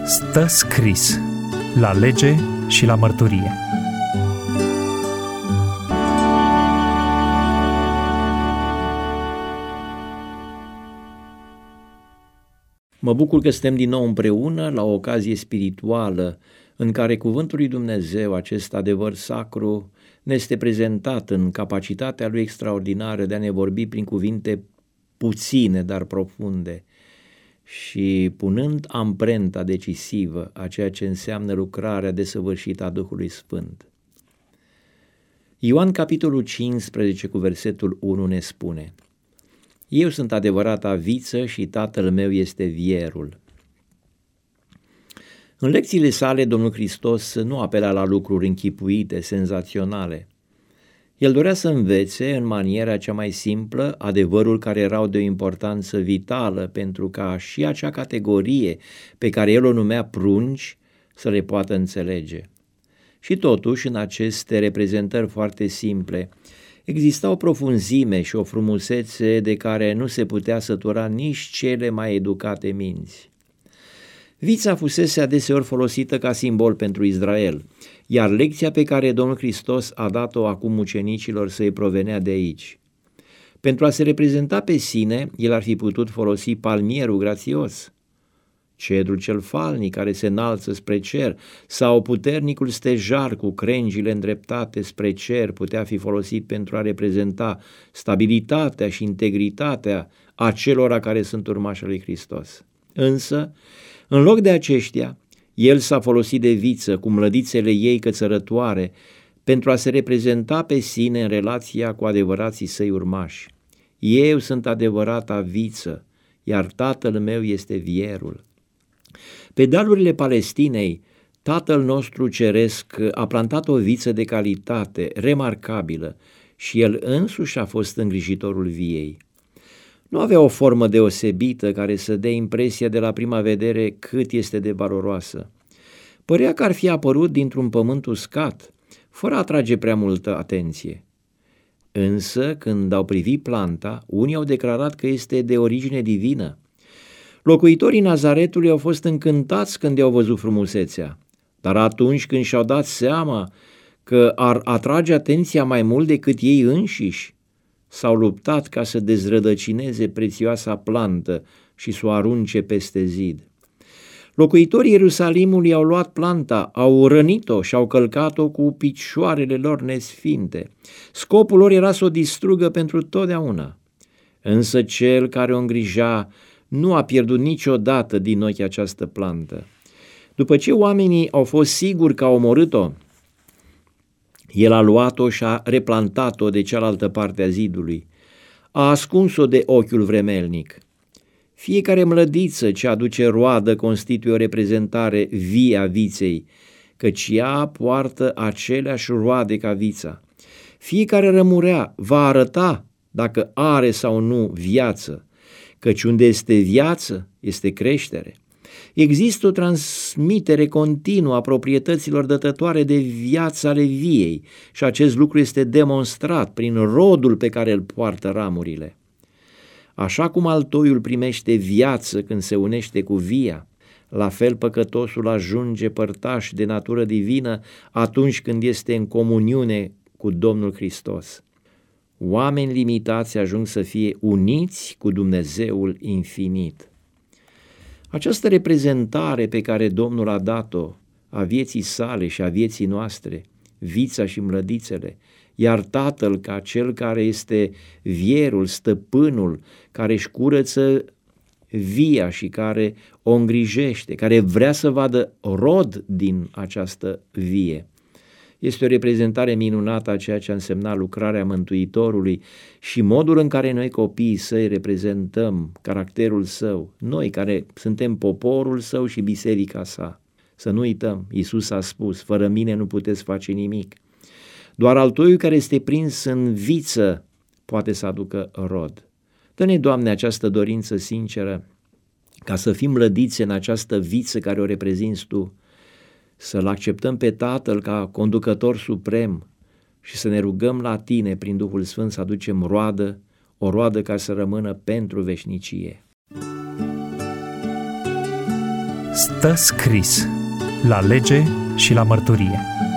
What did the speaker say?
Stă scris la lege și la mărturie. Mă bucur că suntem din nou împreună la o ocazie spirituală în care Cuvântul lui Dumnezeu, acest adevăr sacru, ne este prezentat în capacitatea lui extraordinară de a ne vorbi prin cuvinte puține, dar profunde, și punând amprenta decisivă a ceea ce înseamnă lucrarea desăvârșită a Duhului Sfânt. Ioan, capitolul 15, cu versetul 1 ne spune: Eu sunt adevărata viță și Tatăl meu este vierul. În lecțiile sale, Domnul Hristos nu apela la lucruri închipuite, senzaționale. El dorea să învețe în maniera cea mai simplă adevărul care erau de o importanță vitală pentru ca și acea categorie pe care el o numea prunci să le poată înțelege. Și totuși, în aceste reprezentări foarte simple, exista o profunzime și o frumusețe de care nu se putea sătura nici cele mai educate minți. Vița fusese adeseori folosită ca simbol pentru Israel, iar lecția pe care Domnul Hristos a dat-o acum ucenicilor să-i provenea de aici. Pentru a se reprezenta pe sine, el ar fi putut folosi palmierul grațios, cedrul cel falnic care se înalță spre cer, sau puternicul stejar cu crengile îndreptate spre cer putea fi folosit pentru a reprezenta stabilitatea și integritatea acelora care sunt urmașii lui Hristos. Însă, în loc de aceștia, el s-a folosit de viță cu mlădițele ei cățărătoare pentru a se reprezenta pe sine în relația cu adevărații săi urmași. Eu sunt adevărata viță, iar Tatăl meu este vierul. Pe dealurile Palestinei, Tatăl nostru ceresc a plantat o viță de calitate remarcabilă și el însuși a fost îngrijitorul viei. Nu avea o formă deosebită care să dea impresia de la prima vedere cât este de valoroasă. Părea că ar fi apărut dintr-un pământ uscat, fără a atrage prea multă atenție. Însă, când au privit planta, unii au declarat că este de origine divină. Locuitorii Nazaretului au fost încântați când i-au văzut frumusețea, dar atunci când și-au dat seama că ar atrage atenția mai mult decât ei înșiși, s-au luptat ca să dezrădăcineze prețioasa plantă și să o arunce peste zid. Locuitorii Ierusalimului au luat planta, au rănit-o și au călcat-o cu picioarele lor nesfinte. Scopul lor era să o distrugă pentru totdeauna. Însă cel care o îngrija nu a pierdut niciodată din ochi această plantă. După ce oamenii au fost siguri că au omorât-o, el a luat-o și a replantat-o de cealaltă parte a zidului. A ascuns-o de ochiul vremelnic. Fiecare mlădiță ce aduce roadă constituie o reprezentare vie a viței, căci ea poartă aceleași roade ca vița. Fiecare rămurea va arăta dacă are sau nu viață, căci unde este viață, este creștere. Există o transmitere continuă a proprietăților dătătoare de viață ale viei și acest lucru este demonstrat prin rodul pe care îl poartă ramurile. Așa cum altoiul primește viață când se unește cu via, la fel păcătosul ajunge părtaș de natură divină atunci când este în comuniune cu Domnul Hristos. Oameni limitați ajung să fie uniți cu Dumnezeul infinit. Această reprezentare pe care Domnul a dat-o a vieții sale și a vieții noastre, vița și mlădițele, iar Tatăl ca cel care este vierul, stăpânul, care își curăță via și care o îngrijește, care vrea să vadă rod din această vie. Este o reprezentare minunată a ceea ce a însemnat lucrarea Mântuitorului și modul în care noi copiii săi reprezentăm caracterul său, noi care suntem poporul său și biserica sa. Să nu uităm, Iisus a spus, fără mine nu puteți face nimic. Doar altoiul care este prins în viță poate să aducă rod. Dă-ne, Doamne, această dorință sinceră ca să fim lădiți în această viță care o reprezinți Tu, să-L acceptăm pe Tatăl ca conducător suprem și să ne rugăm la Tine prin Duhul Sfânt să aducem roadă, o roadă ca să rămână pentru veșnicie. Stă scris la lege și la mărturie.